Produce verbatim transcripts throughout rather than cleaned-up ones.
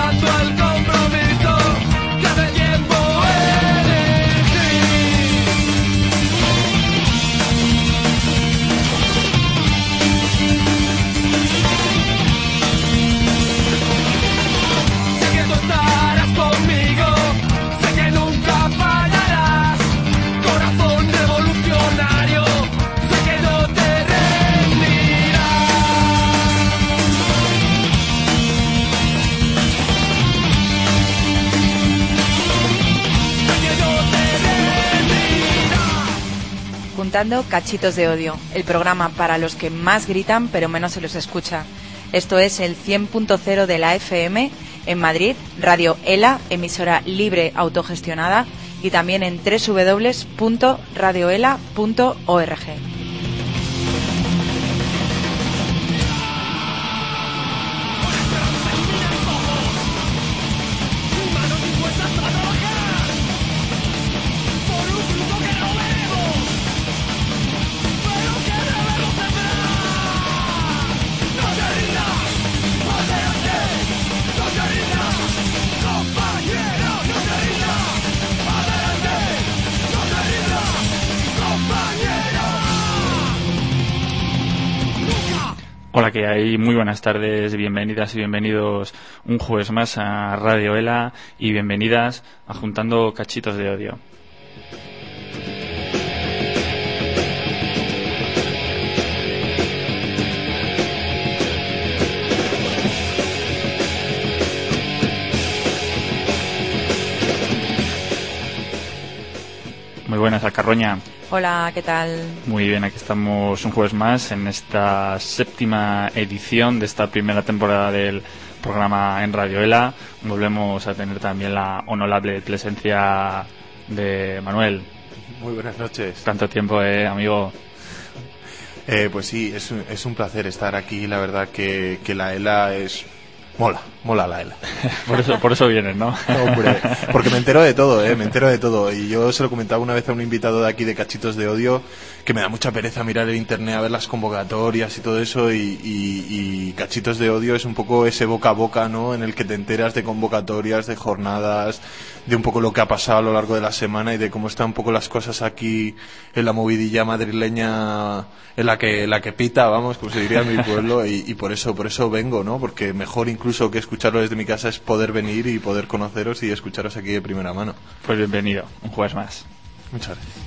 tanto el compromiso que de tiempo elegí. Sé que tú estarás conmigo, sé que nunca fallarás, corazón revolucionario, sé que no te rendirás. Sé que no te rendirás. Juntando Cachitos de Odio, el programa para los que más gritan pero menos se los escucha. Esto es el cien punto cero de la F M en Madrid, Radio ELA, emisora libre autogestionada, y también en doble u doble u doble u punto radio ela punto org. Manos dispuestas a trabajar por un fruto que no veremos, pero que debemos sembrar. No te rindas, adelante, no te rindas, compañero, no te rindas, adelante, no te rindas, compañero. Nunca. Hola, que hay, muy buenas tardes, bienvenidas y bienvenidos un jueves más a Radio ELA y bienvenidas a Juntando Cachitos de Odio. Muy buenas, Alcarroña. Hola, ¿qué tal? Muy bien, aquí estamos un jueves más en esta séptima edición de esta primera temporada del programa en Radio ELA. Volvemos a tener también la honorable presencia de Manuel. Muy buenas noches. Tanto tiempo, eh, amigo. Eh, pues sí, es un, es un placer estar aquí. La verdad que, que la ELA es... Mola, mola la ELA. Por eso, por eso vienes, ¿no? Hombre, porque me entero de todo, ¿eh? Me entero de todo. Y yo se lo comentaba una vez a un invitado de aquí de Cachitos de Odio, que me da mucha pereza mirar el internet a ver las convocatorias y todo eso, y, y, y Cachitos de Odio es un poco ese boca a boca, ¿no? En el que te enteras de convocatorias, de jornadas, de un poco lo que ha pasado a lo largo de la semana y de cómo están un poco las cosas aquí en la movidilla madrileña, en la que, la que pita, vamos, como se diría en mi pueblo, y, y por eso, por eso vengo, ¿no? Porque mejor incluso que escucharlo desde mi casa es poder venir y poder conoceros y escucharos aquí de primera mano. Pues bienvenido, un jueves más. Muchas gracias.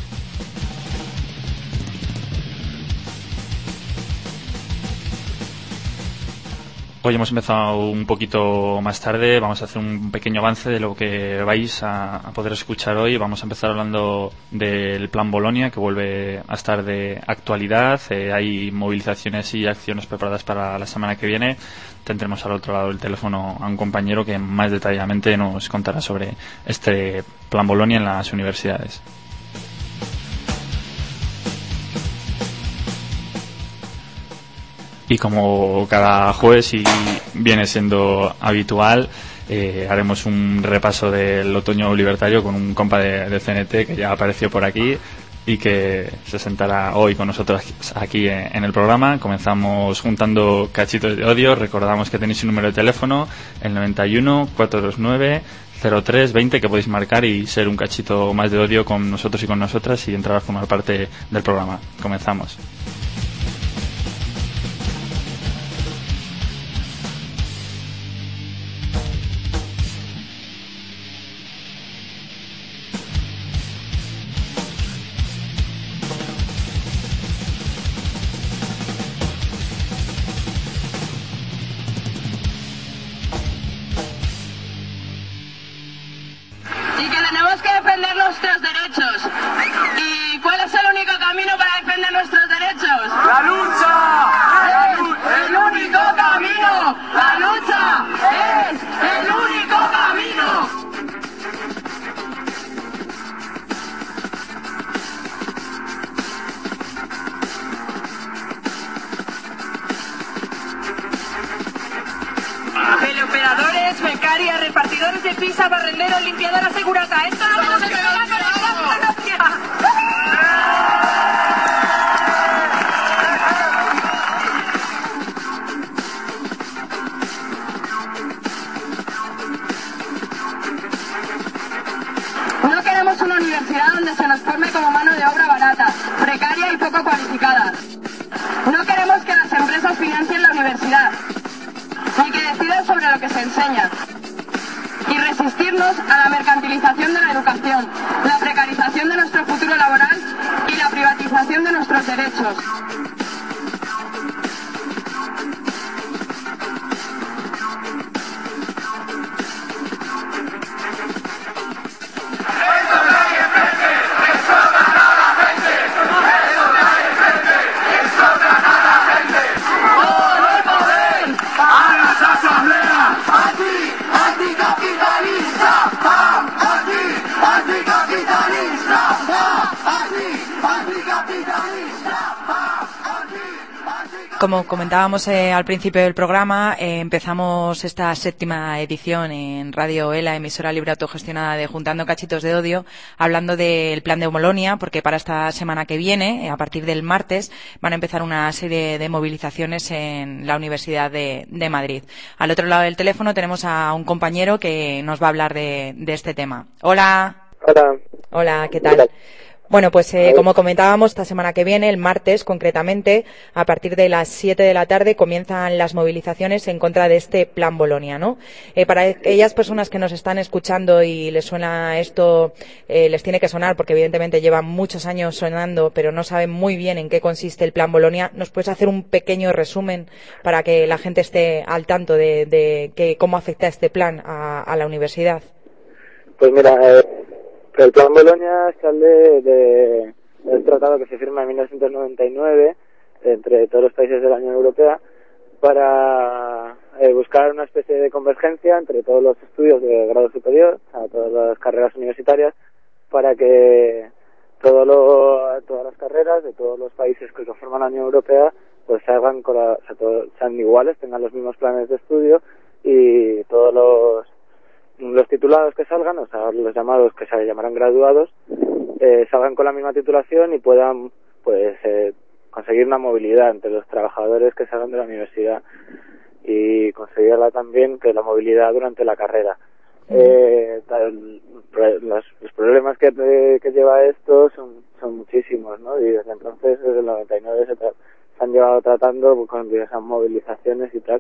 Hoy hemos empezado un poquito más tarde, vamos a hacer un pequeño avance de lo que vais a, a poder escuchar hoy. Vamos a empezar hablando del Plan Bolonia, que vuelve a estar de actualidad. Eh, hay movilizaciones y acciones preparadas para la semana que viene. Tendremos al otro lado del teléfono a un compañero que más detalladamente nos contará sobre este Plan Bolonia en las universidades. Y como cada jueves y viene siendo habitual, eh, haremos un repaso del otoño libertario con un compa de, de C N T que ya apareció por aquí y que se sentará hoy con nosotros aquí en el programa. Comenzamos juntando Cachitos de Odio. Recordamos que tenéis un número de teléfono, el noventa y uno, cuatrocientos nueve, cero tres veinte, que podéis marcar y ser un cachito más de odio con nosotros y con nosotras y entrar a formar parte del programa. Comenzamos. Y que tenemos que defender nuestros derechos. ¿Y cuál es el único camino para defender nuestros derechos? ¡La lucha! ¡Es el único camino! ¡La lucha es el único camino! Teleoperadores, becarias, repartidores de pizza, barrenderos, limpiadoras, segurata. Esto no se me va con la democracia. como mano de obra barata, precaria y poco cualificada. No queremos que las empresas financien la universidad, ni que decidan sobre lo que se enseña. Y resistirnos a la mercantilización de la educación, la precarización de nuestro futuro laboral y la privatización de nuestros derechos. Como comentábamos eh, al principio del programa, eh, empezamos esta séptima edición en Radio ELA, emisora libre autogestionada de Juntando Cachitos de Odio, hablando del plan de Bolonia, porque para esta semana que viene, eh, a partir del martes, van a empezar una serie de movilizaciones en la Universidad de, de Madrid. Al otro lado del teléfono tenemos a un compañero que nos va a hablar de, de este tema. Hola. Hola. Hola, ¿qué tal? Bueno, pues eh, como comentábamos, esta semana que viene, el martes concretamente, a partir de las siete de la tarde, comienzan las movilizaciones en contra de este plan Bolonia, ¿no? Eh, para aquellas personas que nos están escuchando y les suena esto, eh, les tiene que sonar porque evidentemente llevan muchos años sonando, pero no saben muy bien en qué consiste el plan Bolonia. ¿Nos puedes hacer un pequeño resumen para que la gente esté al tanto de, de que, cómo afecta este plan a, a la universidad? Pues mira, eh... el plan Bolonia sale de, del tratado que se firma en mil novecientos noventa y nueve entre todos los países de la Unión Europea para eh, buscar una especie de convergencia entre todos los estudios de grado superior, o sea, todas las carreras universitarias, para que todo lo, todas las carreras de todos los países que conforman la Unión Europea pues se hagan con la, o sea, todo, sean iguales, tengan los mismos planes de estudio y todos los los titulados que salgan, o sea, los llamados que se llamarán graduados, eh, salgan con la misma titulación y puedan, pues, eh, conseguir una movilidad entre los trabajadores que salgan de la universidad y conseguirla también que la movilidad durante la carrera. Uh-huh. Eh, tal, los, los problemas que, que lleva esto son, son muchísimos, ¿no? Y desde entonces, desde el noventa y nueve, se, tra- se han llevado tratando con diversas movilizaciones y tal.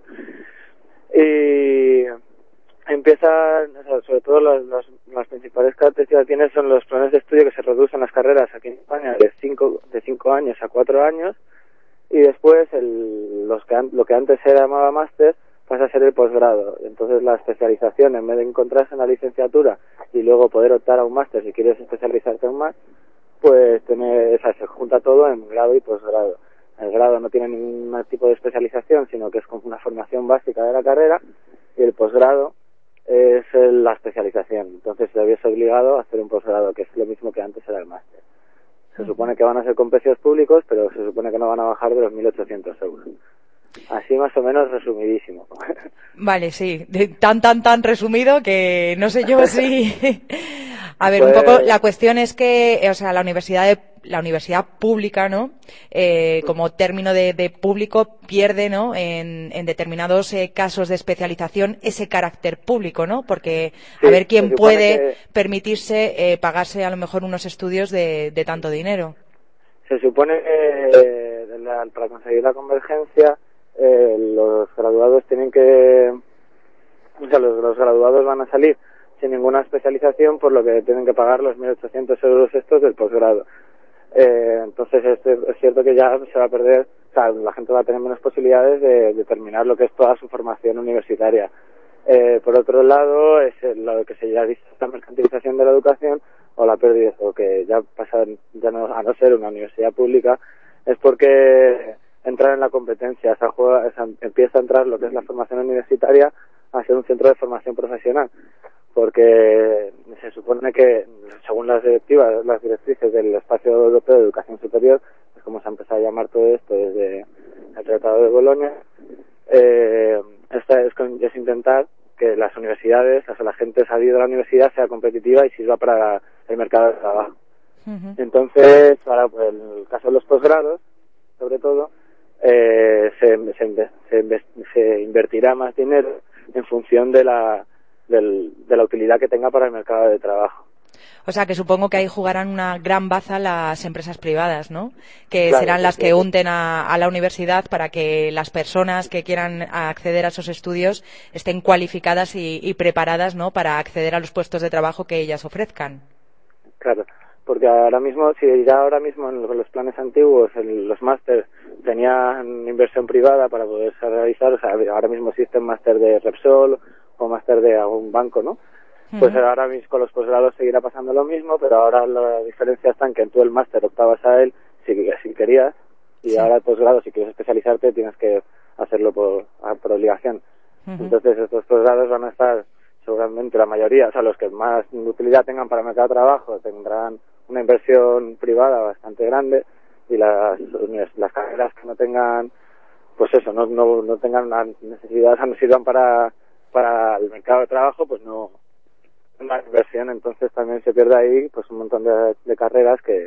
Y empiezan, o sea, sobre todo las, las, las principales características que tienen son los planes de estudio que se reducen las carreras aquí en España de cinco de cinco años a cuatro años y después el, los que an, lo que antes se llamaba máster pasa a ser el posgrado. Entonces la especialización, en vez de encontrarse en la licenciatura y luego poder optar a un máster si quieres especializarte aún más, pues tener, o sea, se junta todo en grado y posgrado. El grado no tiene ningún tipo de especialización, sino que es como una formación básica de la carrera, y el posgrado es la especialización. Entonces te habías obligado a hacer un posgrado, que es lo mismo que antes era el máster. Se supone que van a ser con precios públicos, pero se supone que no van a bajar de los mil ochocientos euros. Así más o menos resumidísimo. Vale, sí, de, tan, tan, tan resumido que no sé yo si... A ver, pues... un poco, la cuestión es que, o sea, la universidad de, la universidad pública, ¿no? Eh, como término de, de público pierde, ¿no? En, en determinados eh, casos de especialización ese carácter público, ¿no? Porque sí, a ver quién puede que... permitirse eh, pagarse a lo mejor unos estudios de, de tanto dinero. Se supone que eh, la, para conseguir la convergencia eh, los graduados tienen que, o sea, los, los graduados van a salir sin ninguna especialización, por lo que tienen que pagar los mil ochocientos euros estos del posgrado. Eh, entonces es, es cierto que ya se va a perder, o sea, la gente va a tener menos posibilidades de, de terminar lo que es toda su formación universitaria. Eh, por otro lado, es lo que se ya dice la mercantilización de la educación o la pérdida, o que ya pasa ya no, a no ser una universidad pública, es porque entrar en la competencia, esa juega, esa, empieza a entrar lo que es la formación universitaria a ser un centro de formación profesional, porque se supone que, según las directivas, las directrices del Espacio Europeo de Educación Superior, es como se ha empezado a llamar todo esto desde el Tratado de Bolonia, eh, esta es, es intentar que las universidades, o sea, la gente salida de la universidad sea competitiva y sirva para el mercado de trabajo. Uh-huh. Entonces, para pues, el caso de los posgrados, sobre todo, eh, se, se, se, se invertirá más dinero en función de la Del, de la utilidad que tenga para el mercado de trabajo. O sea, que supongo que ahí jugarán una gran baza las empresas privadas, ¿no? Que Claro, serán las sí, que sí. unten a, a la universidad para que las personas que quieran acceder a esos estudios estén cualificadas y, y preparadas, ¿no? Para acceder a los puestos de trabajo que ellas ofrezcan. Claro, porque ahora mismo, si ya ahora mismo en los planes antiguos, en los másters tenían inversión privada para poderse realizar, o sea, ahora mismo existen máster de Repsol o máster de algún banco, ¿no? Pues Ujú. ahora mismo con los posgrados seguirá pasando lo mismo, pero ahora la diferencia está en que tú el máster optabas a él si, si querías, y Sí. ahora el posgrado, si quieres especializarte, tienes que hacerlo por, por obligación. Ujú. Entonces estos posgrados van a estar, seguramente la mayoría, o sea, los que más utilidad tengan para el mercado de trabajo, tendrán una inversión privada bastante grande, y las, las carreras que no tengan, pues eso, no, no, no tengan una necesidad, o sea, no sirvan para, para el mercado de trabajo, pues no, una inversión. Entonces también se pierde ahí pues un montón de, de carreras que,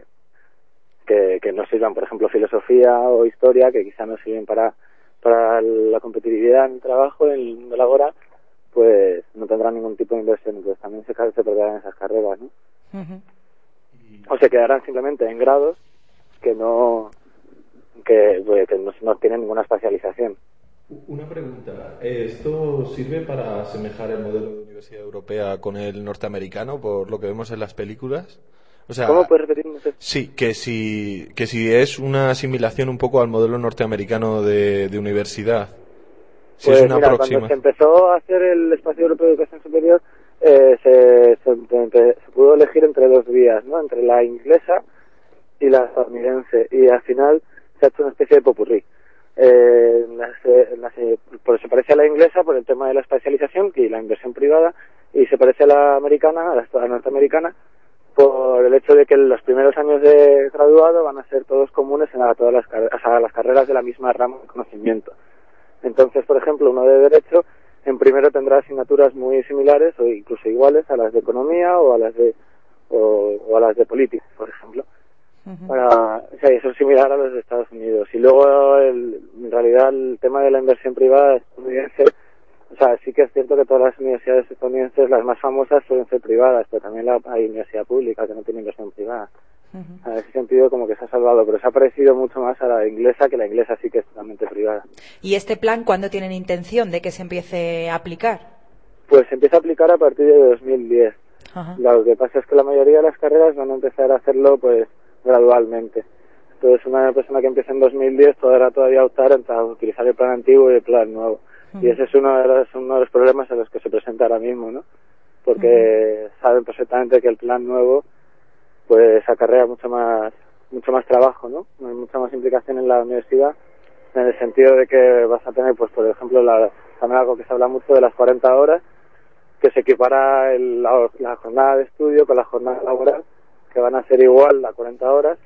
que que no sirvan, por ejemplo filosofía o historia, que quizá no sirven para para la competitividad en el trabajo, en el mundo laboral, pues no tendrán ningún tipo de inversión. Entonces también se, se perderán esas carreras, ¿no? Ujú. O se quedarán simplemente en grados que no que, pues, que no, no tienen ninguna especialización. Una pregunta, ¿esto sirve para asemejar el modelo de universidad europea con el norteamericano, por lo que vemos en las películas? O sea, ¿Cómo puedes repetirme eso? sí, que si, que si es una asimilación un poco al modelo norteamericano de, de universidad. Si Pues es una mira, próxima. cuando se empezó a hacer el Espacio Europeo de Educación Superior, eh, se, se, se- se pudo elegir entre dos vías, ¿no? Entre la inglesa y la estadounidense, y al final se ha hecho una especie de popurrí. Eh, en las- en las- eh, pues se parece a la inglesa por el tema de la especialización y la inversión privada, y se parece a la americana, a la, a la norteamericana, por el hecho de que los primeros años de graduado van a ser todos comunes en la- todas las, carre- o sea, las carreras de la misma rama de conocimiento. Entonces, por ejemplo, uno de Derecho, en primero tendrá asignaturas muy similares o incluso iguales a las de Economía o a las de o, o a las de Política, por ejemplo. Ujú. Para, o sea, eso es similar a los de Estados Unidos. Y luego, el, en realidad, el tema de la inversión privada estadounidense, o sea, sí que es cierto que todas las universidades estadounidenses, las más famosas, suelen ser privadas, pero también la, hay universidad pública que no tiene inversión privada. Ujú. En ese sentido, como que se ha salvado, pero se ha parecido mucho más a la inglesa, que la inglesa sí que es totalmente privada. ¿Y este plan cuándo tienen intención de que se empiece a aplicar? Pues se empieza a aplicar a partir de dos mil diez. Ajá. Lo que pasa es que la mayoría de las carreras van a empezar a hacerlo pues gradualmente. Entonces una persona que empieza en dos mil diez podrá todavía optar entre utilizar el plan antiguo y el plan nuevo. Ujú. Y ese es uno de los, uno de los problemas a los que se presenta ahora mismo, ¿no? Porque saben perfectamente que el plan nuevo pues acarrea mucho más mucho más trabajo, ¿no? Hay mucha más implicación en la universidad, en el sentido de que vas a tener, pues por ejemplo, la, también algo que se habla mucho de las cuarenta horas, que se equipara el, la, la jornada de estudio con la jornada laboral, que van a ser igual las cuarenta horas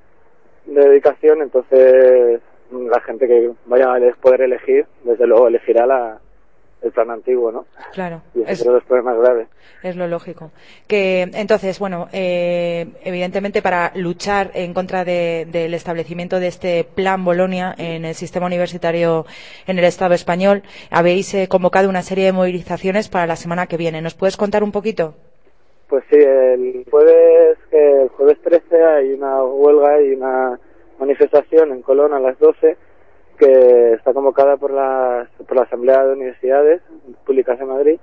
de dedicación. Entonces la gente que vaya a poder elegir, desde luego elegirá la, el plan antiguo, ¿no? Claro, Y ese es, es uno de los problemas graves. es lo lógico. Que entonces, bueno, eh, evidentemente para luchar en contra de- del establecimiento de este plan Bolonia en el sistema universitario en el Estado español, habéis eh, convocado una serie de movilizaciones para la semana que viene. ¿Nos puedes contar un poquito? Pues sí, el jueves, que el jueves trece hay una huelga y una manifestación en Colón a las doce, que está convocada por la, por la Asamblea de Universidades Públicas de Madrid,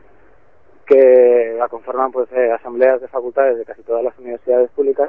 que la conforman pues eh, asambleas de facultades de casi todas las universidades públicas.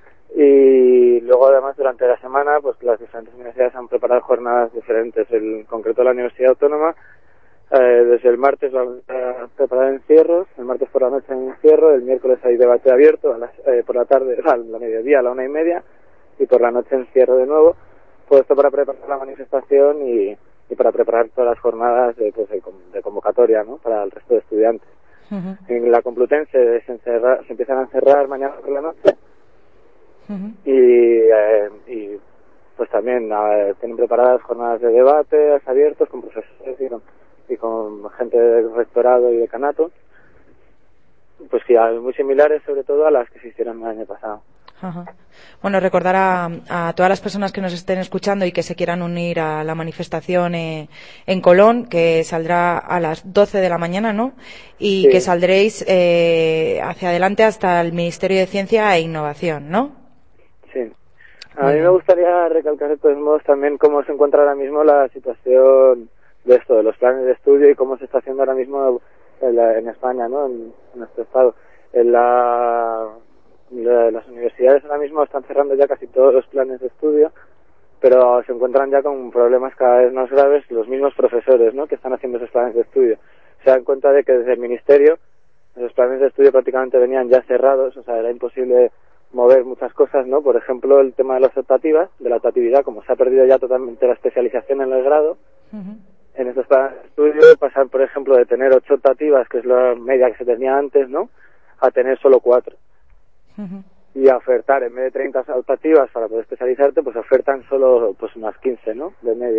Y luego además durante la semana pues las diferentes universidades han preparado jornadas diferentes. En concreto la Universidad Autónoma, eh, desde el martes van a preparar encierros, el martes por la noche hay encierro, el miércoles hay debate abierto a las, eh, por la tarde, a la mediodía a la una y media, y por la noche encierro de nuevo. Todo esto para preparar la manifestación y, y para preparar todas las jornadas de, pues, de, de convocatoria, ¿no? Para el resto de estudiantes. Ujú, En la Complutense se, encerra, se empiezan a encerrar mañana por la noche ujú. y, eh, y pues también eh, tienen preparadas jornadas de debate abiertos con profesores y con, y con gente del rectorado y decanato, pues sí, muy similares sobre todo a las que se hicieron el año pasado. Ajá. Bueno, recordar a, a todas las personas que nos estén escuchando y que se quieran unir a la manifestación eh, en Colón, que saldrá a las doce de la mañana, ¿no? Y Sí. que saldréis eh, hacia adelante hasta el Ministerio de Ciencia e Innovación, ¿no? Sí. A mí me gustaría recalcar de todos modos también cómo se encuentra ahora mismo la situación de esto, de los planes de estudio y cómo se está haciendo ahora mismo en, la, en España, ¿no? En, en nuestro estado. En la, la, las universidades ahora mismo están cerrando ya casi todos los planes de estudio, pero se encuentran ya con problemas cada vez más graves los mismos profesores, ¿no? Que están haciendo esos planes de estudio. Se dan cuenta de que desde el ministerio esos planes de estudio prácticamente venían ya cerrados, o sea, era imposible mover muchas cosas, ¿no? Por ejemplo, el tema de las optativas, de la optatividad, como se ha perdido ya totalmente la especialización en el grado, uh-huh. En estos planes de estudio pasan, por ejemplo, de tener ocho optativas, que es la media que se tenía antes, ¿no? A tener solo cuatro. Uh-huh. Y a ofertar, en vez de treinta optativas para poder especializarte, pues ofertan solo pues unas quince, ¿no? De media.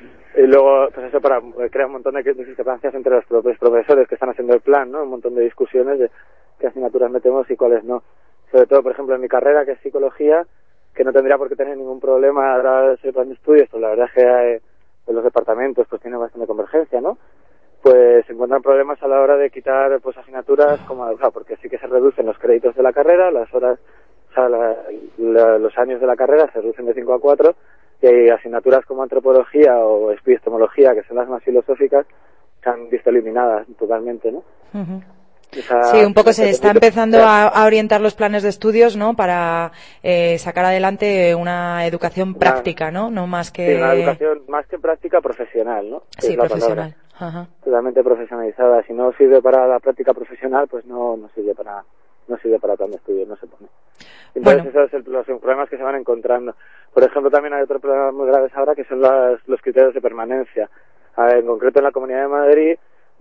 Y luego, pues eso para crear un montón de discrepancias entre los propios profesores que están haciendo el plan, ¿no? Un montón de discusiones de qué asignaturas metemos y cuáles no. Sobre todo, por ejemplo, en mi carrera, que es psicología, que no tendría por qué tener ningún problema a dar ese plan de estudios, pues la verdad es que eh, en los departamentos pues tiene bastante convergencia, ¿no? Pues se encuentran problemas a la hora de quitar pues asignaturas, como, o sea, porque sí que se reducen los créditos de la carrera, las horas, o sea, la, la, los años de la carrera se reducen de cinco a cuatro, y hay asignaturas como antropología o epistemología, que son las más filosóficas, se han visto eliminadas totalmente, ¿no? Uh-huh. Esa, sí, un poco se está empezando a, a orientar los planes de estudios, ¿no? Para eh, sacar adelante una educación una, práctica, ¿no? No más que... Sí, una educación más que práctica, profesional, ¿no? Que sí, profesional. Ajá. Totalmente profesionalizada. Si no sirve para la práctica profesional, pues no, no sirve para no sirve para plan de estudios, no se pone. Entonces, bueno. Esos son los problemas que se van encontrando. Por ejemplo, también hay otros problemas muy graves ahora, que son las, los criterios de permanencia. A ver, en concreto, en la Comunidad de Madrid,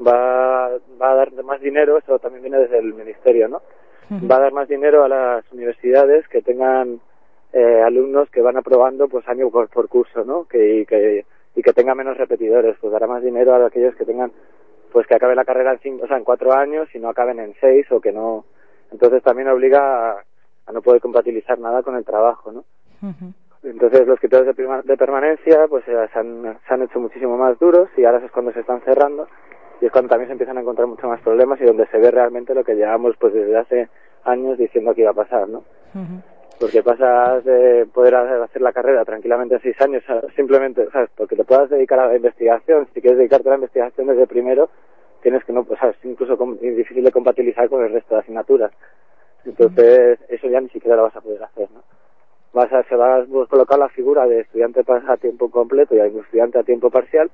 va, va a dar más dinero, eso también viene desde el Ministerio, ¿no? Uh-huh. Va a dar más dinero a las universidades que tengan eh, alumnos que van aprobando pues año por, por curso, ¿no? Que, y, que, y que tengan menos repetidores, pues dará más dinero a aquellos que tengan, pues que acaben la carrera en cinco, o sea, en cuatro años y no acaben en seis, o que no. Entonces también obliga a, a no poder compatibilizar nada con el trabajo, ¿no? Uh-huh. Entonces los criterios de, prima, de permanencia pues eh, se, han, se han hecho muchísimo más duros, y ahora es cuando se están cerrando. Y es cuando también se empiezan a encontrar mucho más problemas y donde se ve realmente lo que llevamos pues desde hace años diciendo que iba a pasar, ¿no? Uh-huh. Porque pasas de poder hacer la carrera tranquilamente en seis años, simplemente, ¿sabes? Porque te puedas dedicar a la investigación. Si quieres dedicarte a la investigación desde primero, tienes que no, pues, ¿sabes? Incluso es difícil de compatibilizar con el resto de asignaturas. Entonces, uh-huh. eso ya ni siquiera lo vas a poder hacer, ¿no? Vas a, se va a colocar la figura de estudiante a tiempo completo y estudiante a tiempo parcial,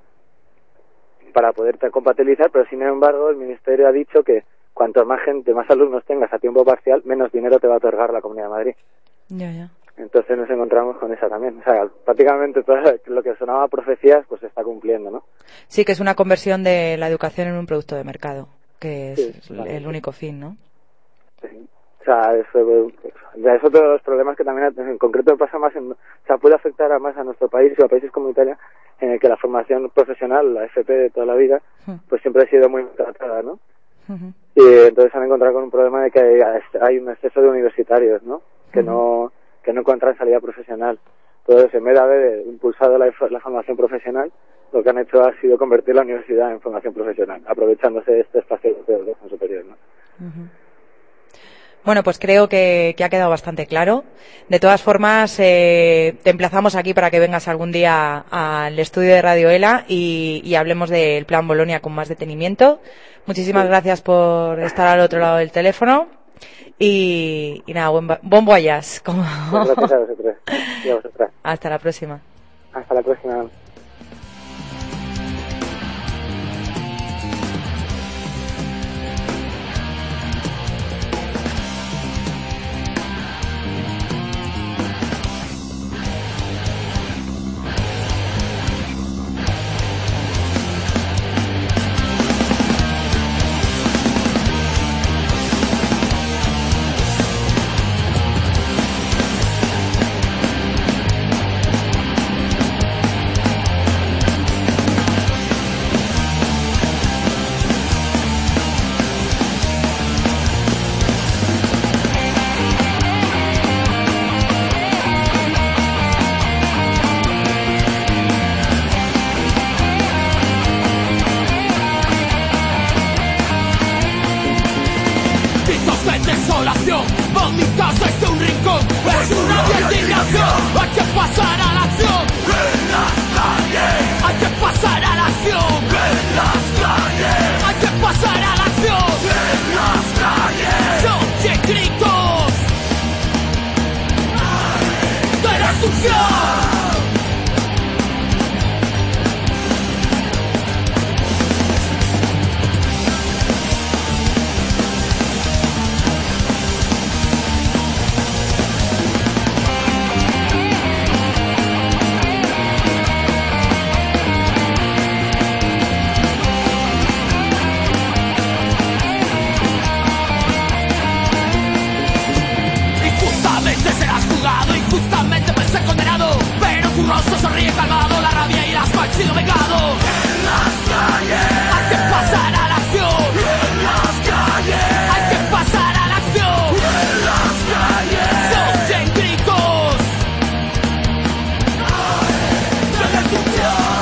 para poder compatibilizar, pero sin embargo el Ministerio ha dicho que cuanto más gente, más alumnos tengas a tiempo parcial, menos dinero te va a otorgar la Comunidad de Madrid. Ya, ya. Entonces nos encontramos con esa también. O sea, prácticamente todo lo que sonaba profecías, pues se está cumpliendo, ¿no? Sí, que es una conversión de la educación en un producto de mercado, que es sí, el vale. único fin, ¿no? Sí. O sea, eso, ya es otro de los problemas que también en concreto pasa más en, o sea, puede afectar a más a nuestro país y a países como Italia, en el que la formación profesional, la F P de toda la vida, uh-huh. pues siempre ha sido muy tratada, ¿no? Uh-huh. Y entonces se han encontrado con un problema de que hay, hay un exceso de universitarios, ¿no? Que uh-huh. no que no encuentran salida profesional. Entonces, en vez de haber impulsado la, la formación profesional, lo que han hecho ha sido convertir la universidad en formación profesional, aprovechándose de este espacio de educación superior, ¿no? Uh-huh. Bueno, pues creo que, que ha quedado bastante claro. De todas formas, eh, te emplazamos aquí para que vengas algún día al estudio de Radio ELA y, y hablemos del Plan Bolonia con más detenimiento. Muchísimas sí. gracias por estar al otro lado del teléfono y, y nada, buen, bon voyage. Como... Gracias a vosotros. Y a vosotras. Hasta la próxima. Hasta la próxima. violación. Por mi casa es un rincón, es una indignación. Hay que pasar a la acción en las calles. Hay que pasar a la acción en las calles. Hay que pasar a la acción en las calles. Se oyen gritos de destrucción. Injustamente pensé condenado, pero tu rostro sonríe calmado, la rabia y las has sido vengado. En las calles hay que pasar a la acción. En las calles hay que pasar a la acción. En las calles se oyen gritos de destrucción.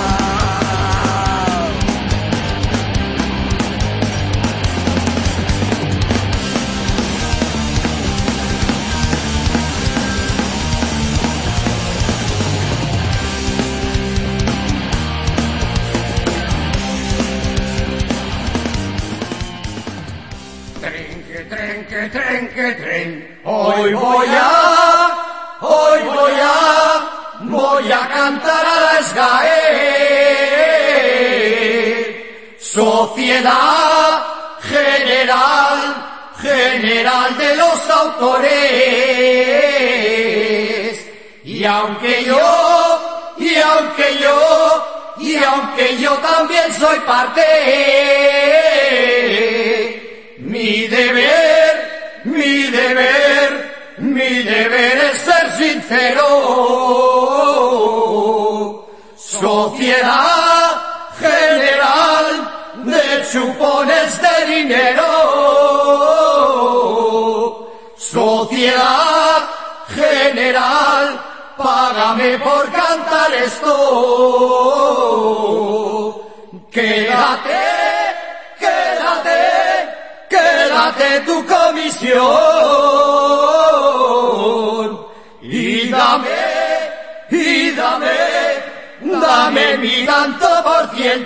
Tren, que tren, que tren, hoy voy a, hoy voy a, voy a cantar a la SGAE. Sociedad General, General de los Autores. Y aunque yo, y aunque yo, y aunque yo también soy parte, mi deber, mi deber, mi deber es ser sincero. Sociedad General de chupones de dinero. Sociedad General, págame por cantar esto. Quédate, quédate. Quédate tu comisión y dame, y dame, dame mi tanto por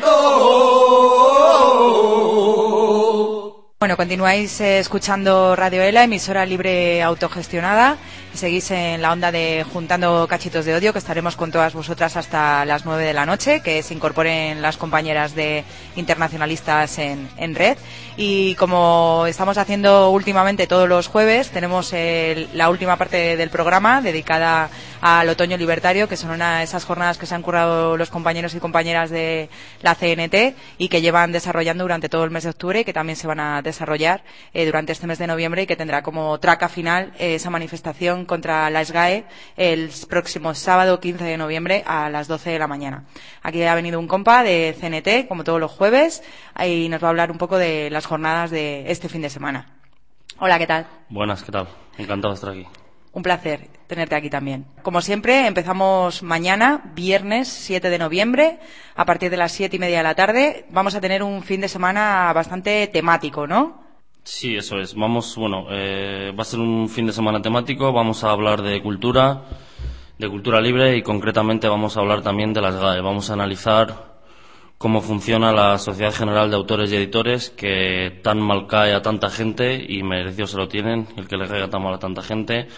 ciento. Bueno, continuáis eh, escuchando Radio Ela, emisora libre autogestionada. Seguís en la onda de Juntando Cachitos de Odio, que estaremos con todas vosotras hasta las nueve de la noche, que se incorporen las compañeras de internacionalistas en, en red. Y como estamos haciendo últimamente todos los jueves, tenemos el, la última parte del programa dedicada al otoño libertario, que son una de esas jornadas que se han currado los compañeros y compañeras de la C N T y que llevan desarrollando durante todo el mes de octubre y que también se van a desarrollar eh, durante este mes de noviembre y que tendrá como traca final eh, esa manifestación contra la SGAE el próximo sábado quince de noviembre a las doce de la mañana. Aquí ha venido un compa de C N T, como todos los jueves, y nos va a hablar un poco de las jornadas de este fin de semana. Hola, ¿qué tal? Buenas, ¿qué tal? Encantado de estar aquí. Un placer tenerte aquí también. Como siempre, empezamos mañana, viernes siete de noviembre, a partir de las siete y media de la tarde. Vamos a tener un fin de semana bastante temático, ¿no? Sí, eso es. Vamos, bueno, eh, va a ser un fin de semana temático. Vamos a hablar de cultura, de cultura libre y concretamente vamos a hablar también de las SGAE. Vamos a analizar cómo funciona la Sociedad General de Autores y Editores, que tan mal cae a tanta gente y merecido se lo tienen, el que le caiga tan mal a tanta gente.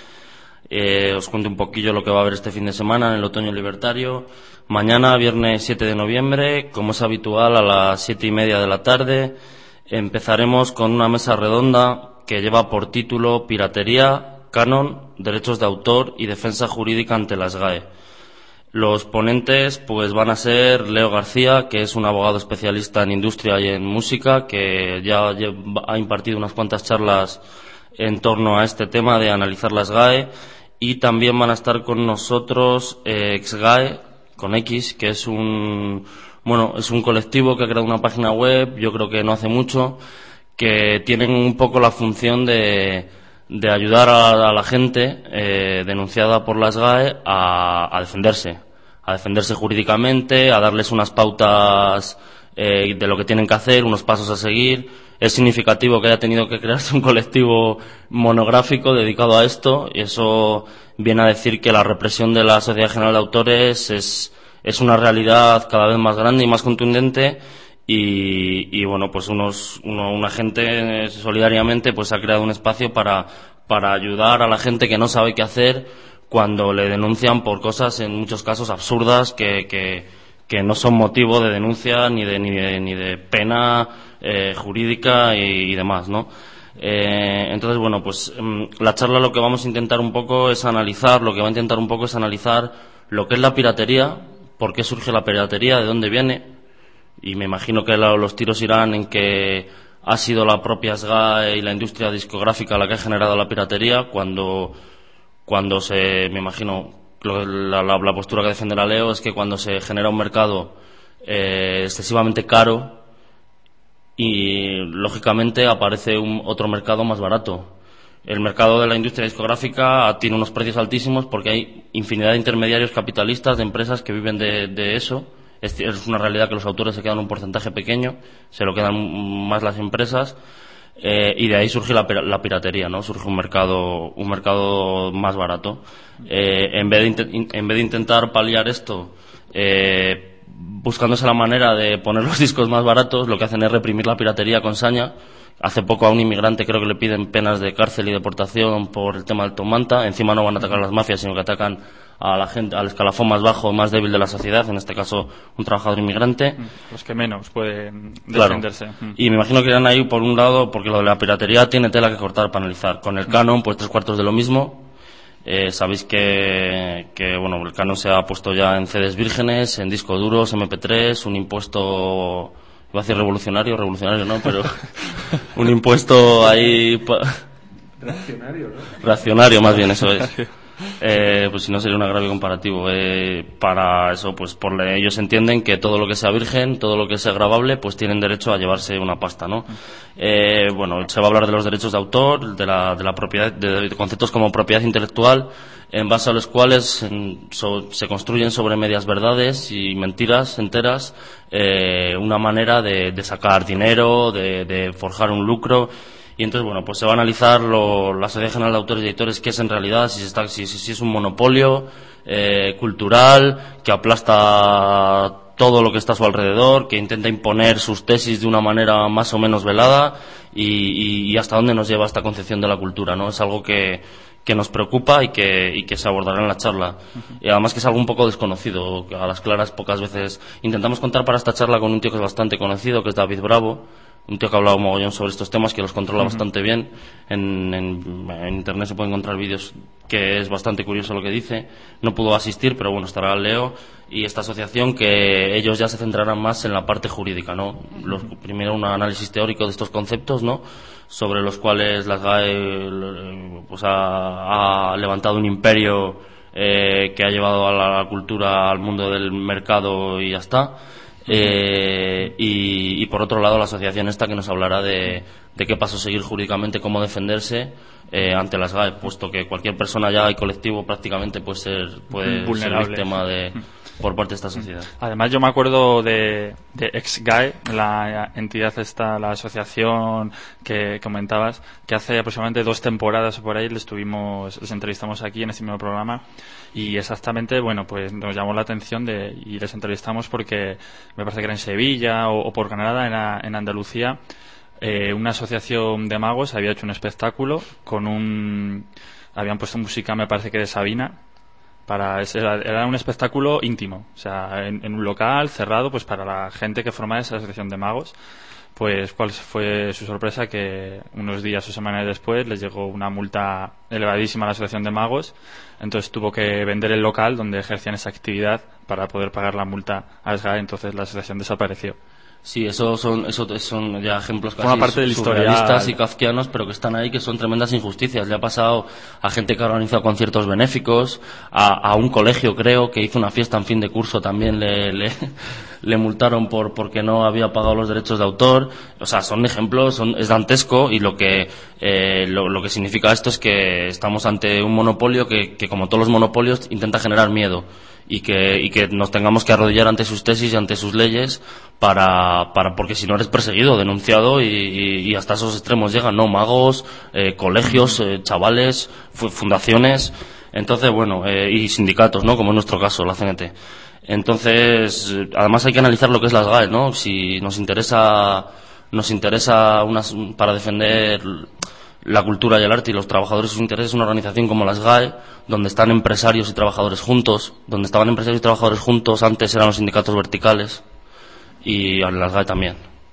Eh, os cuento un poquillo lo que va a haber este fin de semana en el Otoño Libertario. Mañana, viernes siete de noviembre, como es habitual, a las siete y media de la tarde, empezaremos con una mesa redonda que lleva por título Piratería, Canon, Derechos de Autor y Defensa Jurídica ante la SGAE. Los ponentes pues van a ser Leo García, que es un abogado especialista en industria y en música, que ya ha impartido unas cuantas charlas en torno a este tema de analizar la SGAE, y también van a estar con nosotros eh, Exgae, con X, que es un bueno es un colectivo que ha creado una página web, yo creo que no hace mucho, que tienen un poco la función de de ayudar a, a la gente eh, denunciada por la SGAE a, a defenderse, a defenderse jurídicamente, a darles unas pautas eh, de lo que tienen que hacer, unos pasos a seguir. Es significativo que haya tenido que crearse un colectivo monográfico dedicado a esto, y eso viene a decir que la represión de la Sociedad General de Autores es, es una realidad cada vez más grande y más contundente. Y, y bueno, pues unos, uno, una gente solidariamente pues ha creado un espacio para, para ayudar a la gente que no sabe qué hacer cuando le denuncian por cosas, en muchos casos, absurdas, que, que, que no son motivo de denuncia ni de, ni de, ni de pena eh, jurídica y, y demás, ¿no? Eh, entonces, bueno, pues la charla lo que vamos a intentar un poco es analizar, lo que va a intentar un poco es analizar lo que es la piratería, por qué surge la piratería, de dónde viene. Y me imagino que los tiros irán en que ha sido la propia S G A E y la industria discográfica la que ha generado la piratería, cuando, cuando se, me imagino, la, la, la postura que defenderá Leo es que cuando se genera un mercado eh, excesivamente caro y, lógicamente, aparece un otro mercado más barato. El mercado de la industria discográfica tiene unos precios altísimos porque hay infinidad de intermediarios capitalistas, de empresas que viven de, de eso. Es, es una realidad que los autores se quedan un porcentaje pequeño, se lo quedan más las empresas, eh, y de ahí surge la, la piratería, ¿no? Surge un mercado, un mercado más barato. Eh, en vez de, en vez de intentar paliar esto, eh, buscándose la manera de poner los discos más baratos, lo que hacen es reprimir la piratería con saña. Hace poco a un inmigrante creo que le piden penas de cárcel y deportación por el tema del Tomanta. Encima no van a atacar a las mafias, sino que atacan a la gente, al escalafón más bajo, más débil de la sociedad, en este caso un trabajador inmigrante. Los que menos pueden defenderse. Claro. Y me imagino que irán ahí por un lado, porque lo de la piratería tiene tela que cortar para analizar. Con el canon, pues tres cuartos de lo mismo. Eh, sabéis que, que bueno, el canon se ha puesto ya en C Ds vírgenes, en discos duros, eme pe tres, un impuesto, iba a decir revolucionario, revolucionario no, pero un impuesto ahí... Pa... Reaccionario, ¿no? Reaccionario, más bien, eso es. Eh, pues si no sería un agravio comparativo. Eh, para eso, pues por le, ellos entienden que todo lo que sea virgen, todo lo que sea grabable, pues tienen derecho a llevarse una pasta, ¿no? Eh, bueno, se va a hablar de los derechos de autor, de la, de la propiedad, de, de conceptos como propiedad intelectual, en base a los cuales en, so, se construyen sobre medias verdades y mentiras enteras eh, una manera de, de sacar dinero, de, de forjar un lucro. Y entonces, bueno, pues se va a analizar lo, la Sociedad General de Autores y Editores, qué es en realidad, si, se está, si, si, si es un monopolio eh, cultural que aplasta todo lo que está a su alrededor, que intenta imponer sus tesis de una manera más o menos velada, y, y, y hasta dónde nos lleva esta concepción de la cultura, ¿no? Es algo que, que nos preocupa y que, y que se abordará en la charla. Uh-huh. Y además que es algo un poco desconocido, que a las claras pocas veces intentamos contar para esta charla con un tío que es bastante conocido, que es David Bravo, un tío que ha hablado un mogollón sobre estos temas, que los controla uh-huh. bastante bien. En, en, en internet se pueden encontrar vídeos que es bastante curioso lo que dice. No pudo asistir, pero bueno, estará Leo y esta asociación, que ellos ya se centrarán más en la parte jurídica, ¿no? Los, primero un análisis teórico de estos conceptos, ¿no? Sobre los cuales la S G A E pues ha, ha levantado un imperio eh, que ha llevado a la, la cultura al mundo del mercado y ya está. Eh, y, y por otro lado la asociación esta que nos hablará de, de qué paso seguir jurídicamente, cómo defenderse eh, ante las S G A E, puesto que cualquier persona ya y colectivo prácticamente puede ser, puede ser víctima de, por parte de esta sociedad. Además yo me acuerdo de, de ex G A E, la entidad esta, la asociación que comentabas, que hace aproximadamente dos temporadas o por ahí les tuvimos, les entrevistamos aquí en este mismo programa, y exactamente, bueno, pues nos llamó la atención de, y les entrevistamos porque me parece que era en Sevilla o, o por Granada, en, en Andalucía, eh, una asociación de magos había hecho un espectáculo con un, habían puesto música, me parece que de Sabina, para ese, era un espectáculo íntimo, o sea, en, en un local cerrado, pues para la gente que formaba esa asociación de magos. Pues cuál fue su sorpresa, que unos días o semanas después les llegó una multa elevadísima a la asociación de magos, entonces tuvo que vender el local donde ejercían esa actividad para poder pagar la multa a S G A E, entonces la asociación desapareció. Sí, eso son, eso son ya ejemplos casi Forma parte de la surrealistas y kafkianos, pero que están ahí, que son tremendas injusticias. Le ha pasado a gente que ha organizado conciertos benéficos, a, a un colegio, creo, que hizo una fiesta en fin de curso, también le, le, le multaron por porque no había pagado los derechos de autor. O sea, son ejemplos, son, es dantesco, y lo que eh, lo, lo que significa esto es que estamos ante un monopolio que, que, como todos los monopolios, intenta generar miedo. y que, y que nos tengamos que arrodillar ante sus tesis y ante sus leyes para, para porque si no eres perseguido, denunciado y, y, y hasta esos extremos llegan, ¿no? Magos, eh, colegios, eh, chavales, fundaciones, entonces bueno, eh, y sindicatos, ¿no? Como en nuestro caso, la C N T. Entonces, además hay que analizar lo que es las G A E, ¿no? Si nos interesa, nos interesa unas, para defender la cultura y el arte y los trabajadores sus intereses, una organización como las G A E, donde están empresarios y trabajadores juntos, donde estaban empresarios y trabajadores juntos, antes eran los sindicatos verticales, y las G A E también.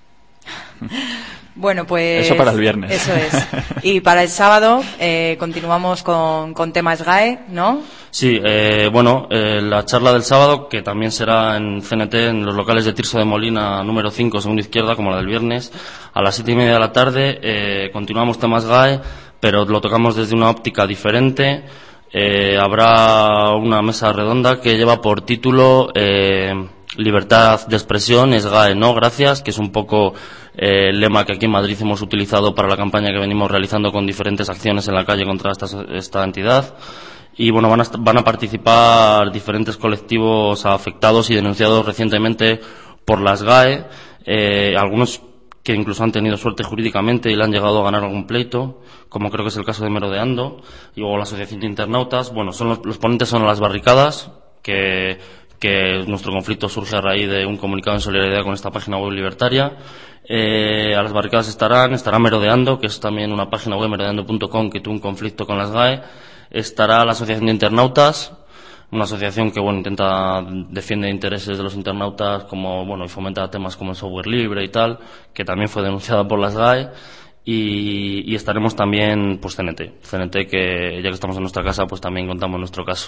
Bueno, pues... Eso para el viernes. Eso es. Y para el sábado eh, continuamos con, con temas G A E, ¿no? Sí, eh, bueno, eh, la charla del sábado, que también será en C N T, en los locales de Tirso de Molina, número cinco, segunda izquierda, como la del viernes, a las siete y media de la tarde, eh, continuamos temas G A E, pero lo tocamos desde una óptica diferente. Eh, habrá una mesa redonda que lleva por título eh, Libertad de expresión es G A E, no gracias, que es un poco eh, el lema que aquí en Madrid hemos utilizado para la campaña que venimos realizando con diferentes acciones en la calle contra esta, esta entidad. Y bueno, van a, van a participar diferentes colectivos afectados y denunciados recientemente por las G A E, eh, algunos que incluso han tenido suerte jurídicamente y le han llegado a ganar algún pleito, como creo que es el caso de Merodeando, y luego la Asociación de Internautas. Bueno, son los, los ponentes son las barricadas, que, que nuestro conflicto surge a raíz de un comunicado en solidaridad con esta página web libertaria. Eh, a las barricadas estarán, estará Merodeando, que es también una página web, merodeando punto com, que tuvo un conflicto con las G A E. Estará la Asociación de Internautas, una asociación que bueno intenta defiende intereses de los internautas, como bueno y fomenta temas como el software libre y tal, que también fue denunciada por las G A E. Y, y estaremos también pues C N T, C N T, que ya que estamos en nuestra casa pues también contamos nuestro caso.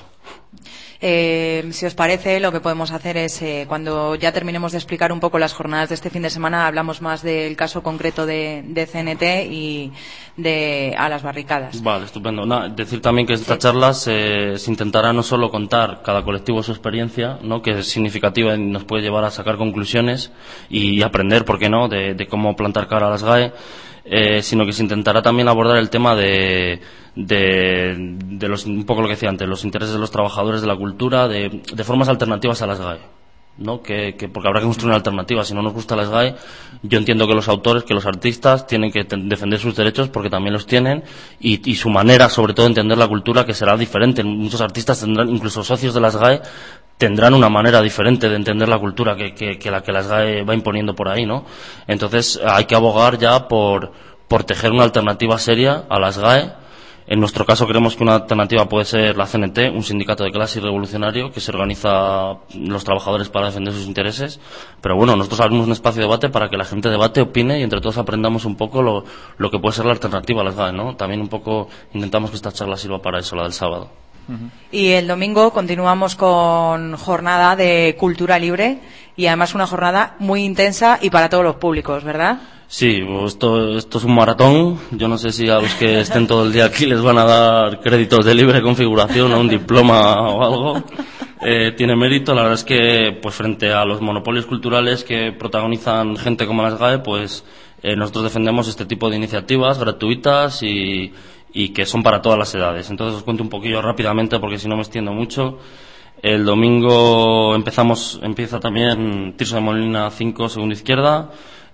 Eh, si os parece, lo que podemos hacer es, eh, cuando ya terminemos de explicar un poco las jornadas de este fin de semana, hablamos más del caso concreto de, de C N T y de a las barricadas. Vale, estupendo. Nah, decir también que esta sí. charla se, se intentará no solo contar cada colectivo su experiencia, ¿no? Que es significativa y nos puede llevar a sacar conclusiones y aprender, ¿por qué no?, de, de cómo plantar cara a las G A E, eh, sino que se intentará también abordar el tema de de, de los, un poco lo que decía antes, los intereses de los trabajadores de la cultura, de, de formas alternativas a las G A E, ¿no? Que, que porque habrá que construir una alternativa. Si no nos gusta las G A E, yo entiendo que los autores, que los artistas tienen que te, defender sus derechos, porque también los tienen, y, y su manera, sobre todo, de entender la cultura, que será diferente. Muchos artistas tendrán, incluso socios de las G A E, tendrán una manera diferente de entender la cultura que, que, que la que las G A E va imponiendo por ahí, ¿no? Entonces hay que abogar ya por, por tejer una alternativa seria a las G A E. En nuestro caso creemos que una alternativa puede ser la C N T, un sindicato de clase y revolucionario que se organiza los trabajadores para defender sus intereses. Pero bueno, nosotros abrimos un espacio de debate para que la gente debate, opine y entre todos aprendamos un poco lo, lo que puede ser la alternativa a las G A E, ¿no? También un poco intentamos que esta charla sirva para eso, la del sábado. Y el domingo continuamos con jornada de cultura libre y además una jornada muy intensa y para todos los públicos, ¿verdad? Sí, esto, esto es un maratón. Yo no sé si a los que estén todo el día aquí les van a dar créditos de libre configuración o un diploma o algo. Eh, tiene mérito. La verdad es que, pues frente a los monopolios culturales que protagonizan gente como las G A E, pues eh, nosotros defendemos este tipo de iniciativas gratuitas y, y que son para todas las edades. Entonces os cuento un poquillo rápidamente porque si no me extiendo mucho. El domingo empezamos, empieza también Tirso de Molina cinco, segunda izquierda.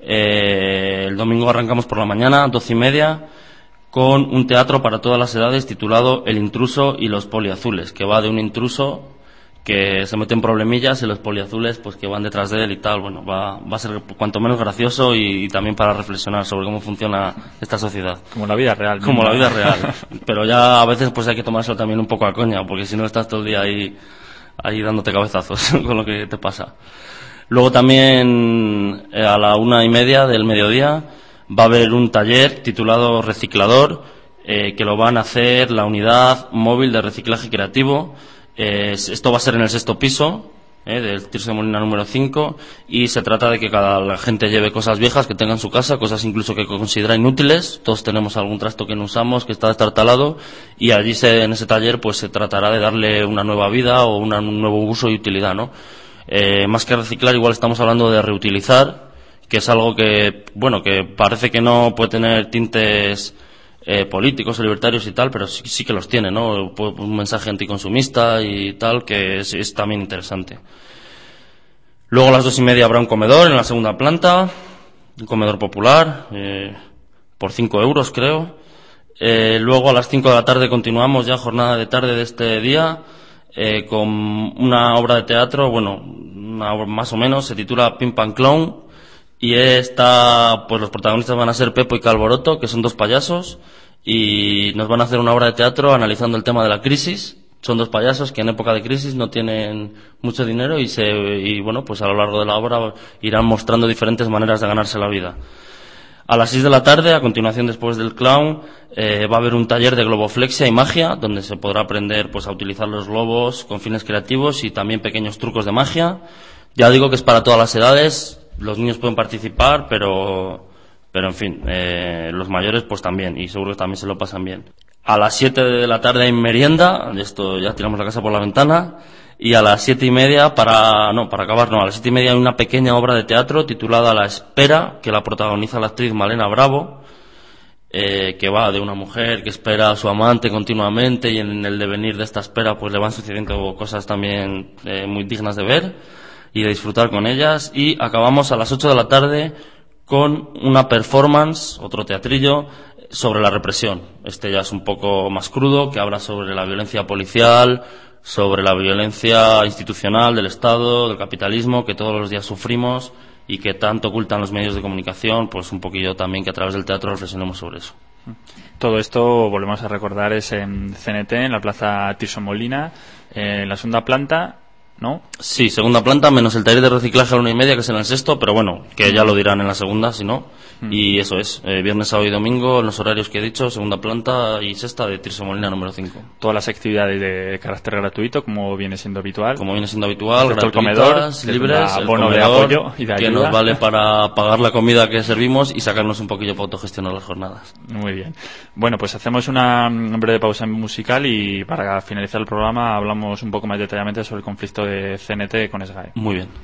Eh, el domingo arrancamos por la mañana, doce y media, con un teatro para todas las edades titulado El intruso y los poliazules, que va de un intruso que se mete en problemillas y los poliazules pues que van detrás de él y tal. Bueno, va, va a ser cuanto menos gracioso y, y también para reflexionar sobre cómo funciona esta sociedad. Como la vida real. Como la vida real. Pero ya a veces pues hay que tomárselo también un poco a coña, porque si no estás todo el día ahí, ahí dándote cabezazos con lo que te pasa. Luego también eh, a la una y media del mediodía va a haber un taller titulado Reciclador, eh, que lo van a hacer la unidad móvil de reciclaje creativo. Eh, esto va a ser en el sexto piso eh, del Tirso de Molina número cinco y se trata de que cada la gente lleve cosas viejas que tenga en su casa, cosas incluso que considera inútiles. Todos tenemos algún trasto que no usamos, que está destartalado, y allí se, en ese taller pues se tratará de darle una nueva vida o una, un nuevo uso y utilidad, ¿no? Eh, más que reciclar, igual estamos hablando de reutilizar, que es algo que, bueno, que parece que no puede tener tintes eh, políticos o libertarios y tal, pero sí, sí que los tiene, ¿no? Un mensaje anticonsumista y tal, que es, es también interesante. Luego a las dos y media habrá un comedor en la segunda planta, un comedor popular, eh, por cinco euros creo. Eh, luego a las cinco de la tarde continuamos ya jornada de tarde de este día, eh, con una obra de teatro, bueno, una obra más o menos, se titula Pim Pam Clown, y está, pues los protagonistas van a ser Pepo y Calboroto, que son dos payasos, y nos van a hacer una obra de teatro analizando el tema de la crisis. Son dos payasos que en época de crisis no tienen mucho dinero y se y bueno, pues a lo largo de la obra irán mostrando diferentes maneras de ganarse la vida. A las seis de la tarde, a continuación después del clown, eh, va a haber un taller de globoflexia y magia, donde se podrá aprender pues a utilizar los globos con fines creativos y también pequeños trucos de magia. Ya digo que es para todas las edades, los niños pueden participar, pero pero en fin, eh, los mayores pues también, y seguro que también se lo pasan bien. A las siete de la tarde hay merienda, esto ya tiramos la casa por la ventana, y a las siete y media, para, no, para acabar, no, a las siete y media hay una pequeña obra de teatro titulada La Espera, que la protagoniza la actriz Malena Bravo, eh, que va de una mujer que espera a su amante continuamente, y en el devenir de esta espera pues le van sucediendo cosas también eh, muy dignas de ver y de disfrutar con ellas. Y acabamos a las ocho de la tarde con una performance, otro teatrillo, sobre la represión. Este ya es un poco más crudo, que habla sobre la violencia policial, sobre la violencia institucional del Estado, del capitalismo, que todos los días sufrimos y que tanto ocultan los medios de comunicación, pues un poquillo también que a través del teatro reflexionemos sobre eso. Todo esto, volvemos a recordar, es en C N T, en la Plaza Tirso Molina, en la segunda planta, ¿no? Sí, segunda planta, menos el taller de reciclaje a la una y media, que es en el sexto, pero bueno, que ya lo dirán en la segunda, si no. Mm. Y eso es, eh, viernes, sábado y domingo, en los horarios que he dicho, segunda planta y sexta de Tirso Molina número cinco. Todas las actividades de carácter gratuito, como viene siendo habitual. Como viene siendo habitual, gratuitas, el comedor, libres, el bono comedor, de apoyo y de ayuda, que nos vale para pagar la comida que servimos y sacarnos un poquillo para autogestionar las jornadas. Muy bien. Bueno, pues hacemos una breve pausa musical y para finalizar el programa hablamos un poco más detalladamente sobre el conflicto de C N T con S G A E. Muy bien.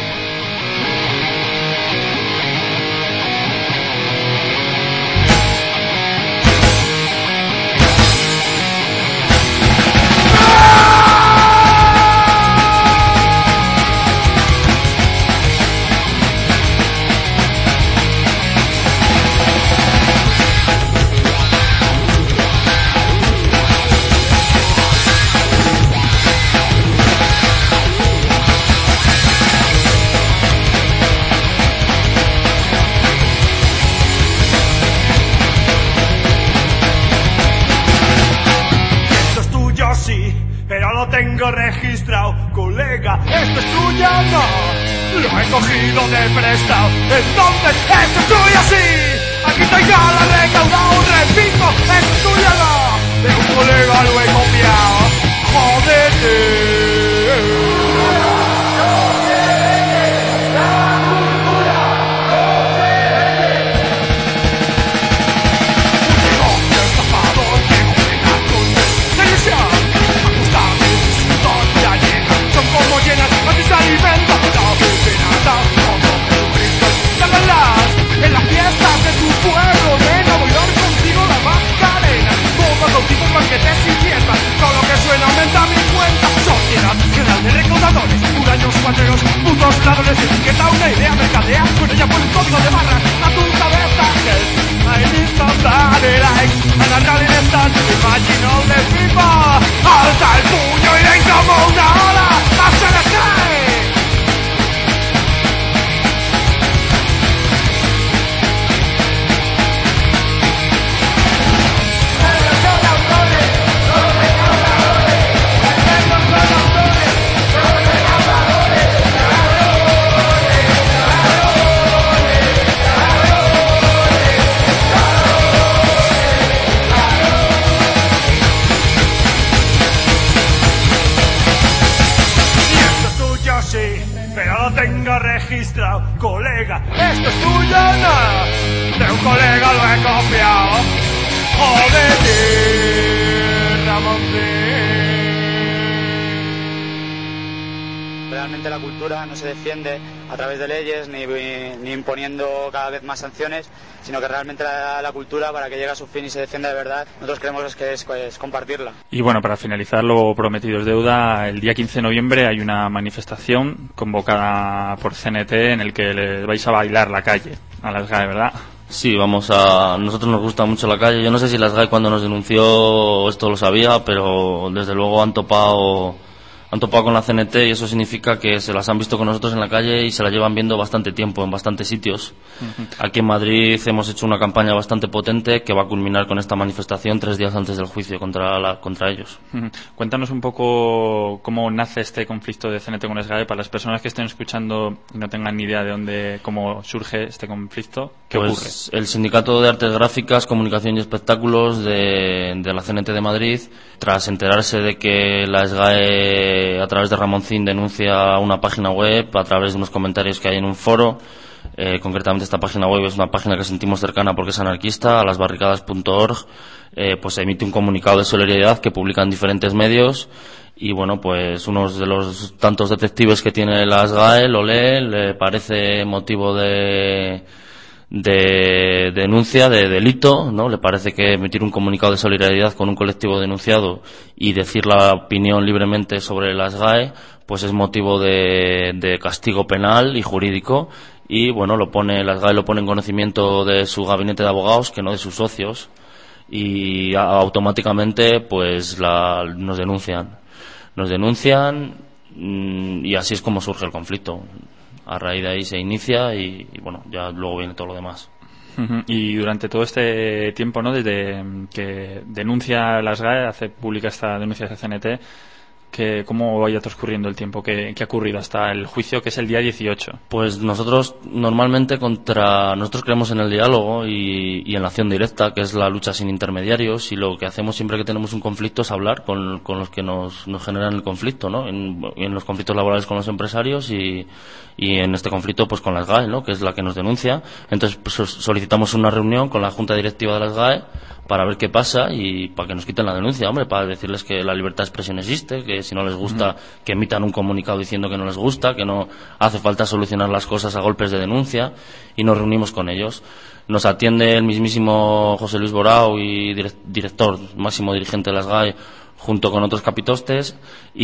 Tengo registrado, colega, esto es tuyo, no, lo he cogido de prestado, entonces esto es tuyo, sí, aquí tengo la recaudado, repito, esto es tuyo, no, de un colega lo he copiado, jódete. En las fiestas de tu pueblo, nena, voy a dar contigo la Macarena. Todo contigo, banquetes y fiestas, todo lo que suena aumenta mi cuenta. Sociedad General de Recaudadores, huraños, cuadreros, putos ladrones, etiqueta una idea, mercadea, con ella por un código de barras a tu cabeza. I need somebody like, and I'm not in a stand to imagine all the people. Alza el puño y ven como una ola, hasta la cae. Tengo registrado, colega, esto es tuyo, no, de un colega lo he copiado, jódete, Ramón. Realmente realmente la cultura no se defiende a través de leyes ni, ni imponiendo cada vez más sanciones, sino que realmente la, la cultura, para que llegue a su fin y se defienda de verdad, nosotros creemos que es, es compartirla. Y bueno, para finalizar, lo prometido es deuda. El día quince de noviembre hay una manifestación convocada por C N T en el que les vais a bailar la calle a la SGAE, ¿verdad? Sí, vamos a... nosotros nos gusta mucho la calle. Yo no sé si la SGAE cuando nos denunció esto lo sabía, pero desde luego han topado han topado con la C N T y eso significa que se las han visto con nosotros en la calle y se la llevan viendo bastante tiempo en bastantes sitios. Uh-huh. Aquí en Madrid hemos hecho una campaña bastante potente que va a culminar con esta manifestación tres días antes del juicio contra la, contra ellos. Uh-huh. Cuéntanos un poco cómo nace este conflicto de C N T con la SGAE para las personas que estén escuchando y no tengan ni idea de dónde, cómo surge este conflicto. ¿Qué pues ocurre? El Sindicato de Artes Gráficas, Comunicación y Espectáculos de, de la C N T de Madrid, tras enterarse de que la SGAE a través de Ramoncín denuncia una página web a través de unos comentarios que hay en un foro, eh, concretamente esta página web es una página que sentimos cercana porque es anarquista, a las barricadas punto org, eh, pues emite un comunicado de solidaridad que publican diferentes medios y bueno, pues uno de los tantos detectives que tiene la SGAE lo lee, le parece motivo de de denuncia, de delito, ¿no? Le parece que emitir un comunicado de solidaridad con un colectivo denunciado y decir la opinión libremente sobre la SGAE, pues es motivo de, de castigo penal y jurídico y bueno, lo pone, la SGAE lo pone en conocimiento de su gabinete de abogados, que no de sus socios, y a, automáticamente pues la, nos denuncian. Nos denuncian mmm, y así es como surge el conflicto. A raíz de ahí se inicia y, y bueno, ya luego viene todo lo demás. Uh-huh. Y durante todo este tiempo, ¿no? Desde que denuncia la SGAE, hace pública esta denuncia de C N T, que ¿cómo vaya transcurriendo el tiempo? ¿Qué, qué ha ocurrido hasta el juicio, que es el día dieciocho? Pues nosotros normalmente contra nosotros creemos en el diálogo y, y en la acción directa, que es la lucha sin intermediarios, y lo que hacemos siempre que tenemos un conflicto es hablar con, con los que nos, nos generan el conflicto, ¿no? En, en los conflictos laborales con los empresarios y, y en este conflicto pues con la SGAE, ¿no? Que es la que nos denuncia. Entonces pues, solicitamos una reunión con la Junta Directiva de la SGAE para ver qué pasa y para que nos quiten la denuncia, hombre, para decirles que la libertad de expresión existe, que si no les gusta, uh-huh, que emitan un comunicado diciendo que no les gusta, que no hace falta solucionar las cosas a golpes de denuncia, y nos reunimos con ellos. Nos atiende el mismísimo José Luis Borao y director, máximo dirigente de la SGAE, junto con otros capitostes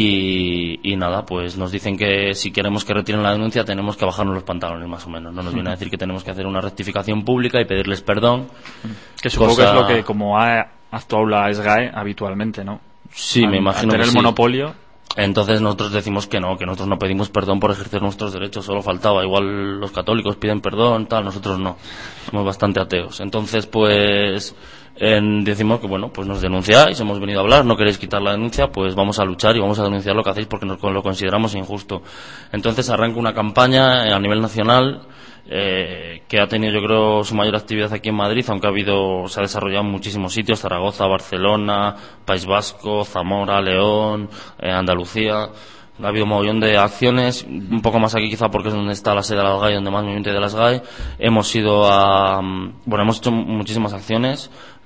y, y nada, pues nos dicen que si queremos que retiren la denuncia tenemos que bajarnos los pantalones, más o menos. No nos viene a decir que tenemos que hacer una rectificación pública y pedirles perdón. Que supongo cosa... que es lo que como ha actuado la SGAE habitualmente, ¿no? Sí, al, me imagino al tener que el sí. monopolio. Entonces nosotros decimos que no, que nosotros no pedimos perdón por ejercer nuestros derechos, solo faltaba. Igual los católicos piden perdón, tal, nosotros no. Somos bastante ateos. Entonces, pues... En, decimos que bueno, pues nos denunciáis, hemos venido a hablar, no queréis quitar la denuncia, pues vamos a luchar y vamos a denunciar lo que hacéis porque nos, lo consideramos injusto. Entonces arranca una campaña a nivel nacional eh, que ha tenido, yo creo, su mayor actividad aquí en Madrid, aunque ha habido, se ha desarrollado en muchísimos sitios: Zaragoza, Barcelona, País Vasco, Zamora, León, eh, Andalucía. Ha habido un mogollón de acciones, un poco más aquí quizá porque es donde está la sede de la SGAE, donde más movimiento hay de la SGAE. Hemos ido a... Bueno, hemos hecho muchísimas acciones.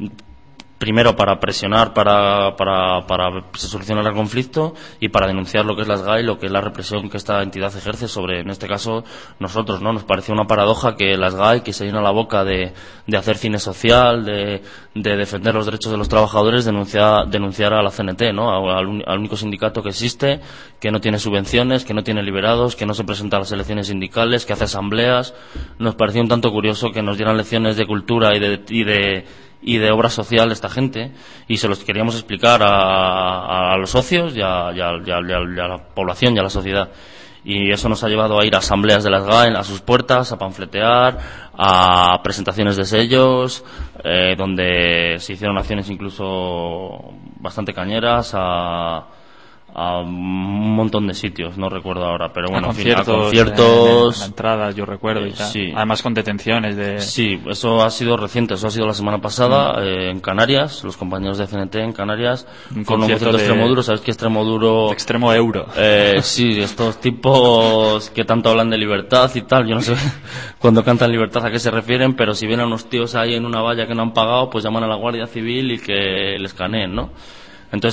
Primero para presionar para, para, para que se solucionara el conflicto y para denunciar lo que es la SGAE, lo que es la represión que esta entidad ejerce sobre, en este caso, nosotros, ¿no? Nos pareció una paradoja que la SGAE, que se llena la boca de, de hacer cine social, de, de defender los derechos de los trabajadores, denuncia, denunciara a la C N T, ¿no? Al, al único sindicato que existe, que no tiene subvenciones, que no tiene liberados, que no se presenta a las elecciones sindicales, que hace asambleas. Nos pareció un tanto curioso que nos dieran lecciones de cultura y de, y de y de obra social esta gente, y se los queríamos explicar a, a los socios y a, y, a, y, a, y a la población y a la sociedad. Y eso nos ha llevado a ir a asambleas de las SGAE a sus puertas, a panfletear, a presentaciones de sellos, eh, donde se hicieron acciones incluso bastante cañeras, a a un montón de sitios, no recuerdo ahora, pero bueno, a en fin, a conciertos, conciertos, en, en entradas, yo recuerdo, y tal. Sí. Además con detenciones de... Sí, eso ha sido reciente, eso ha sido la semana pasada, mm. eh, en Canarias, los compañeros de C N T en Canarias, un con un concierto de Extremoduro. ¿Sabes qué Extremoduro? Extremo Euro. Eh, sí, estos tipos que tanto hablan de libertad y tal, yo no sé cuando cantan libertad a qué se refieren, pero si ven a unos tíos ahí en una valla que no han pagado, pues llaman a la Guardia Civil y que les caneen, ¿no? Entonces,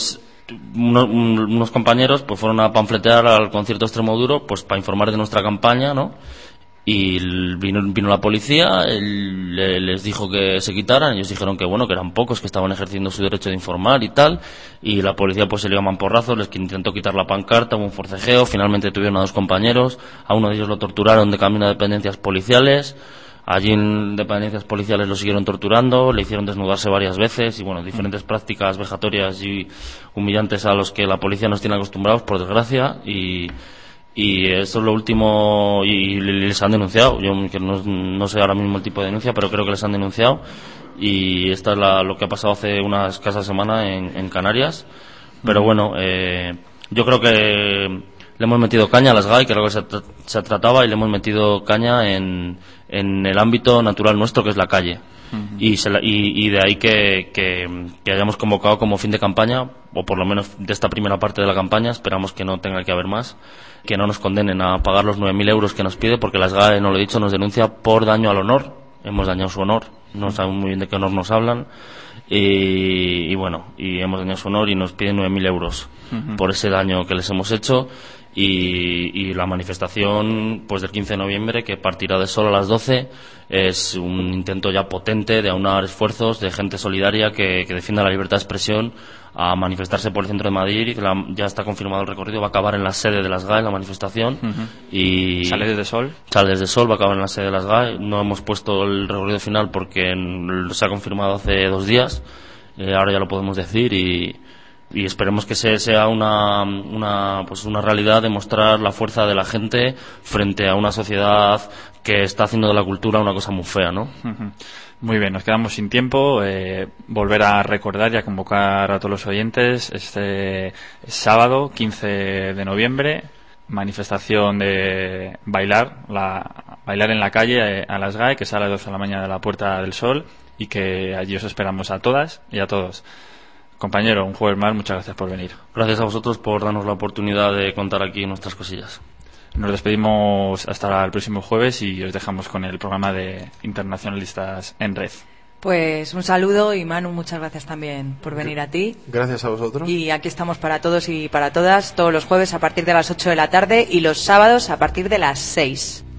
unos, unos compañeros pues fueron a panfletear al concierto Extremoduro pues para informar de nuestra campaña, ¿no? Y vino, vino la policía, él, les dijo que se quitaran, ellos dijeron que bueno, que eran pocos, que estaban ejerciendo su derecho de informar y tal, y la policía pues se le dio mamporrazos, les intentó quitar la pancarta, hubo un forcejeo, finalmente tuvieron a dos compañeros, a uno de ellos lo torturaron de camino a dependencias policiales, allí en dependencias policiales lo siguieron torturando, le hicieron desnudarse varias veces y bueno, diferentes prácticas vejatorias y humillantes a los que la policía nos tiene acostumbrados, por desgracia, y y esto es lo último, y les han denunciado. Yo que no, no sé ahora mismo el tipo de denuncia, pero creo que les han denunciado, y esta es la, lo que ha pasado hace unas escasas semanas en, en Canarias. Pero bueno, eh, yo creo que le hemos metido caña a las G A E, que era lo que se, tra- se trataba, y le hemos metido caña en, en el ámbito natural nuestro, que es la calle. Uh-huh. Y, se la, y, y de ahí que, que, que hayamos convocado como fin de campaña, o por lo menos de esta primera parte de la campaña, esperamos que no tenga que haber más, que no nos condenen a pagar los nueve mil euros que nos pide, porque las G A E, no lo he dicho, nos denuncia por daño al honor. Hemos dañado su honor, no sabemos muy bien de qué honor nos hablan, y, y bueno, y hemos dañado su honor y nos piden nueve mil euros uh-huh. por ese daño que les hemos hecho. Y, y la manifestación pues del quince de noviembre, que partirá de Sol a las doce, es un intento ya potente de aunar esfuerzos de gente solidaria que, que defienda la libertad de expresión, a manifestarse por el centro de Madrid, y que la, ya está confirmado el recorrido, va a acabar en la sede de las G A E la manifestación. Uh-huh. Y ¿sale desde Sol? Sale desde Sol, va a acabar en la sede de las G A E. No hemos puesto el recorrido final porque en, se ha confirmado hace dos días, eh, ahora ya lo podemos decir, y y esperemos que sea una, una, pues una realidad, demostrar la fuerza de la gente frente a una sociedad que está haciendo de la cultura una cosa muy fea, ¿no? Uh-huh. Muy bien, nos quedamos sin tiempo. Eh, volver a recordar y a convocar a todos los oyentes este sábado quince de noviembre, manifestación de bailar, la, bailar en la calle eh, a las G A E, que sale a las doce de la mañana de la Puerta del Sol, y que allí os esperamos a todas y a todos. Compañero, un jueves más, muchas gracias por venir. Gracias a vosotros por darnos la oportunidad de contar aquí nuestras cosillas. Nos despedimos hasta el próximo jueves y os dejamos con el programa de Internacionalistas en Red. Pues un saludo, y Manu, muchas gracias también por venir a ti. Gracias a vosotros. Y aquí estamos para todos y para todas, todos los jueves a partir de las ocho de la tarde y los sábados a partir de las seis.